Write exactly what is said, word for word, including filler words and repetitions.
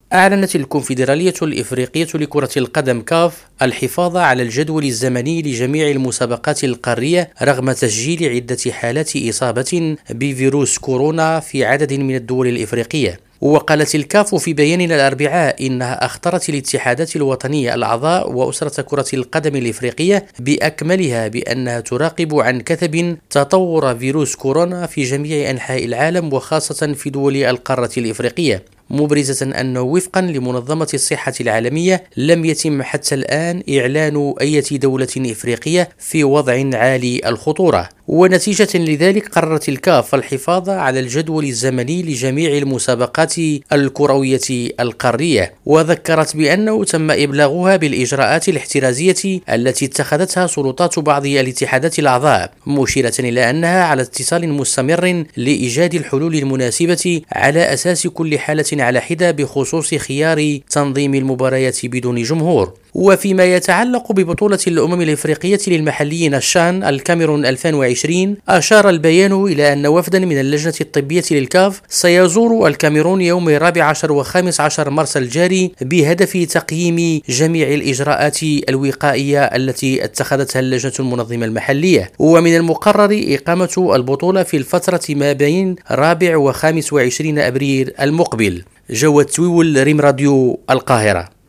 أعلنت الكونفدرالية الإفريقية لكرة القدم كاف الحفاظ على الجدول الزمني لجميع المسابقات القارية رغم تسجيل عدة حالات إصابة بفيروس كورونا في عدد من الدول الإفريقية. وقالت الكاف في بيان الأربعاء إنها أخطرت الاتحادات الوطنية الأعضاء وأسرة كرة القدم الإفريقية بأكملها بأنها تراقب عن كثب تطور فيروس كورونا في جميع أنحاء العالم وخاصة في دول القارة الإفريقية، مبرزة أنه وفقا لمنظمة الصحة العالمية لم يتم حتى الآن إعلان أي دولة إفريقية في وضع عالي الخطورة. ونتيجة لذلك قررت الكاف الحفاظ على الجدول الزمني لجميع المسابقات الكروية القارية، وذكرت بأنه تم إبلاغها بالإجراءات الاحترازية التي اتخذتها سلطات بعض الاتحادات الأعضاء، مشيرة إلى أنها على اتصال مستمر لإيجاد الحلول المناسبة على أساس كل حالة على حدة بخصوص خيار تنظيم المباريات بدون جمهور. وفيما يتعلق ببطولة الأمم الإفريقية للمحليين الشان الكاميرون ألفين وعشرين، أشار البيان إلى أن وفدا من اللجنة الطبية للكاف سيزور الكاميرون يوم الرابع عشر وخامس عشر مارس الجاري بهدف تقييم جميع الإجراءات الوقائية التي اتخذتها اللجنة المنظمة المحلية. ومن المقرر إقامة البطولة في الفترة ما بين رابع وخامس وعشرين أبريل المقبل. جواد تويول، ريم راديو، القاهرة.